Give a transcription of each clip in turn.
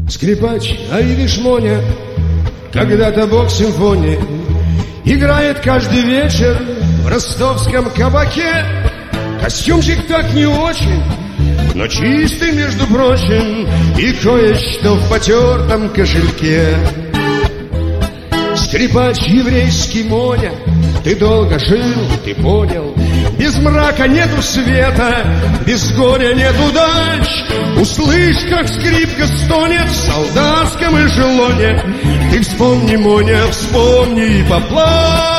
Скрипач, а видишь, Моня, когда-то бог симфонии играет каждый вечер в ростовском кабаке. Костюмчик так не очень, но чистый, между прочим, и кое-что в потертом кошельке. Скрипач еврейский, Моня, ты долго жил, ты понял, без мрака нету света, без горя нет удач. Услышь, как скрипка стонет в солдатском эшелоне. Ты вспомни, Моня, вспомни и поплачь.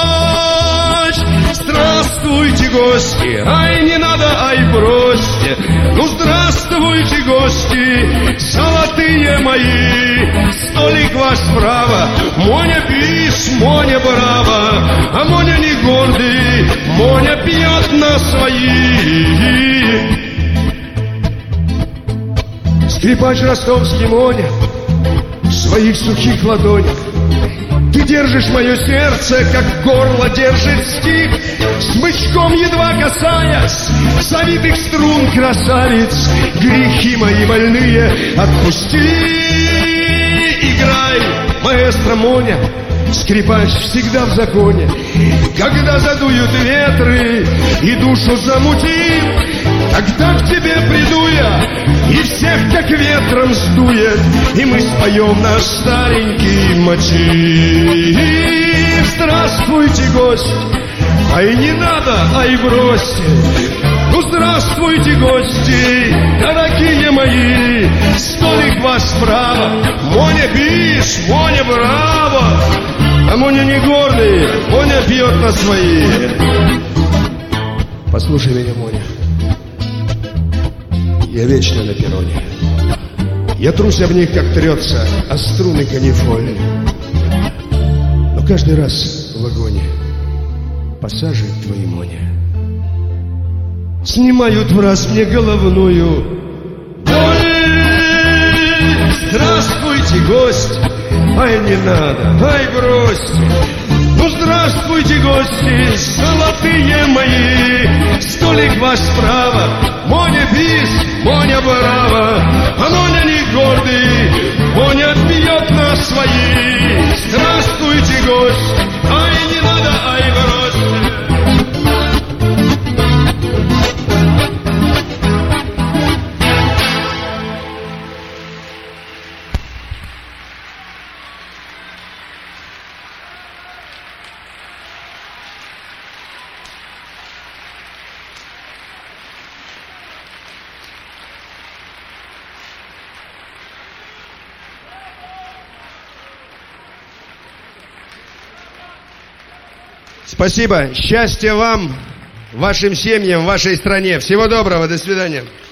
Здравствуйте, гости, ай, не надо, ай, бросьте. Ну, здравствуйте, гости, золотые мои. Столик ваш справа, Моня бис, Моня браво, а Моня не гордый, Моня пьет на свои. Скрипач ростовский, Моня, в своих сухих ладонях ты держишь мое сердце, как горло держит стих. Смычком едва касаясь завитых струн, красавиц, грехи мои больные отпусти. Играй, маэстро, Моня, скрипач всегда в законе. Когда задуют ветры и душу замутит, тогда к тебе приду я, и всех как ветром сдует, и мы споем наш старенький мотив. Здравствуйте, гость, ай, не надо, ай, бросьте. Ну, здравствуйте, гости, дорогие мои. Столик ваш справа, Моня бис, Моня браво, а Моня не гордый, Моня пьет на свои. Послушай меня, Моня, я вечно на перроне. Я трусь об них, как трется о струны канифоль. Но каждый раз в вагоне пассажи твои, Моня, снимают в раз мне головную боль. Здравствуйте, гость, ай, не надо, ай, бросьте. Ну, здравствуйте, гости, золотые мои. Столик ваш справа, Моня бис, Моня браво, а Моня не гордый, Моня пьет на свои. Здравствуйте, гость, ай, не надо, ай, бросьте. Спасибо. Счастья вам, вашим семьям, вашей стране. Всего доброго. До свидания.